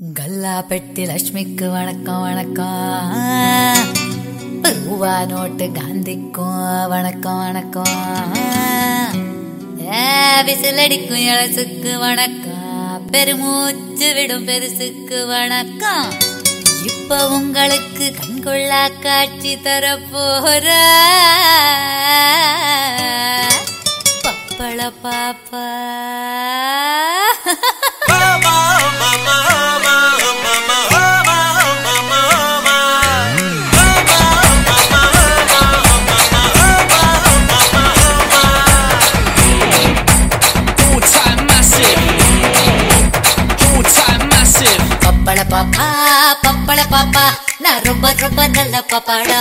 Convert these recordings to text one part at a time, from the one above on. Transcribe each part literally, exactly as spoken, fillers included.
गल्ला पेट्टी लक्ष्मीक्कु वणक्कम वणक्कम रूवा नोट गांधिक्कु वणक्कम वणक्कम विसिलडिक्कु एळसुक्कु वणक्कम पेरुमूच्चु विडुम पेरुसुक्कु वणक्कम इप्पो उंगलुक्कु कण्कोल्ला काट्सी तरपोर पप्पळ पापा पप्पड़ पापा पप्पड़ पापा ना रोब रोब नल्ल पपड़ा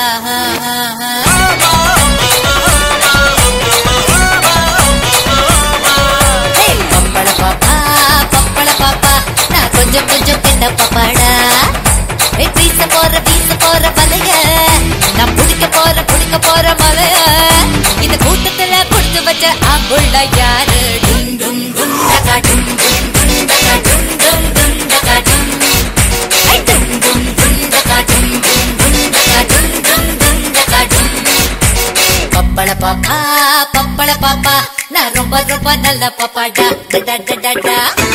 पप्पड़ पापा पप्पड़ पापा ना कुछ कुछ केंड पपड़ा पीस पोर पीस पोर बलय ना पुड़क पोर पुड़क पोर मलय इद कूटत्तुल कुडुत्तु वच्च आ बुள்ள यार डुम डुम डुम डका डुम डुम डुम डका डुम डुम डुम डका डुम पप्पड़ पापा पप्पड़ पापा ना रोब रोब नल्ल पपड़ा डा डा डा डा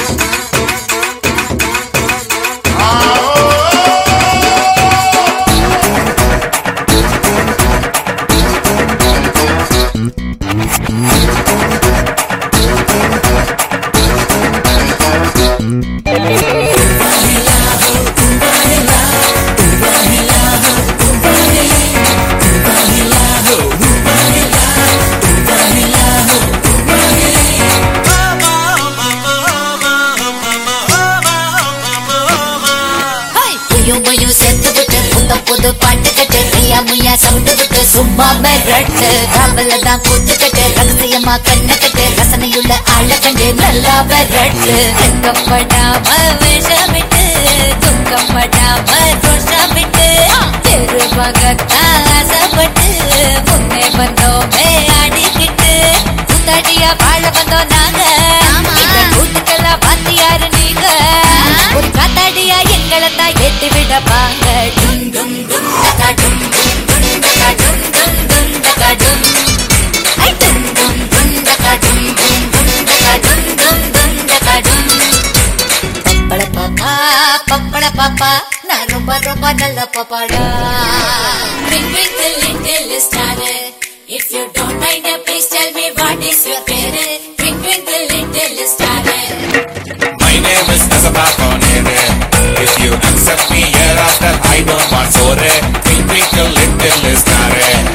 சும்மா மெரட்டு காவலதான் கூத்துக்கட்டு ரகசியமா கண்ண கட்டு ரசனையுள்ள ஆள கண்டு நல்லா மெரட்டு வெக்கப்படாம விஷமிட்டு துக்கப்படாம ரோஷமிட்டு தெருவகத்தான் ஆசைப்பட்டு முன்னே வந்தோமே ஆடிக்கிட்டு கூத்தாடியா வாழ வந்தோம் நாங்க கூத்துக்கெல்லாம் வாத்தியாரு நீங்க ஒரு காத்தாடியா எங்களை தான் ஏத்தி விடப்பாங்க டும் டும் டும் டகா டும் டும் டும் டகா டும் டும் டும் டகா டும் ஐ டும் டும் டும் டகா டும் டும் டும் டகா டும் டும் டும் டகா டும் பப்பட பாப்பா பப்பட பாப்பா நான் ரொம்ப ரொம்ப நல்ல பப்படா Twinkle little star if you don't mind please tell me what is your favorite Twinkle little star My name is Asaba Konere if you accept me hereafter I don't want sore Twinkle little star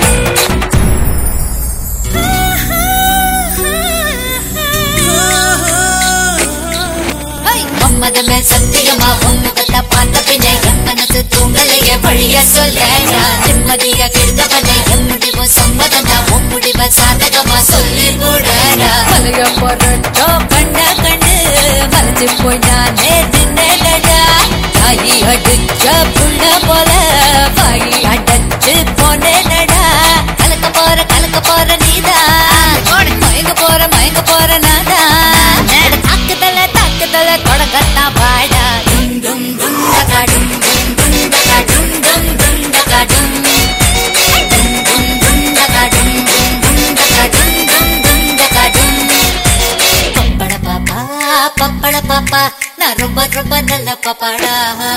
மம்மதமே சத்தியமா உன்முகத்தை பார்த்த பின்னே என் மனசு தூங்கலையே வழிய சொல்லேடா நிம்மதியா கெடுத்தவனே என் முடிவு சம்மதனா உன் முடிவ சாதகமா சொல்லி கூடடா மலைய பொருட்டோ கண்ட கண்டு மலைச்சு போய் நானே தின்னடா தாயி அடிச்ச புள்ள போல வாயி அடைச்சு போனேடா கலக்க போற கலக்க போற நீதான் மயங்க போற மயங்க போற நாதான் தாக்குதல தாக்குதல தொடங்கத்தா பாடா டும் டும் டும் டகா டும் டும் டும் டகா டும் டும் டும் டகா டும் டும் டும் டும் டகா டும் டும் டும் டகா டும் டும் டும் டகா டும் பப்பட பாப்பா பப்பட பாப்பா நான் ரொம்ப ரொம்ப நல்ல பப்படா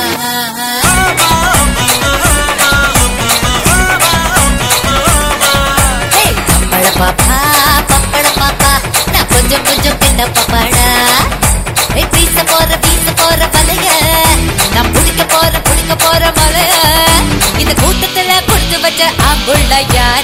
பப்பட பாப்பா பப்பட பாப்பா நான் கொஞ்சம் கொஞ்சம் கிட்ட பப்படா பீச போற பீச போற பலைய நான் புடிக்க போற புடிக்க போற மலைய இந்த கூட்டத்துல குடுத்து வச்ச ஆம்புள்ள யார்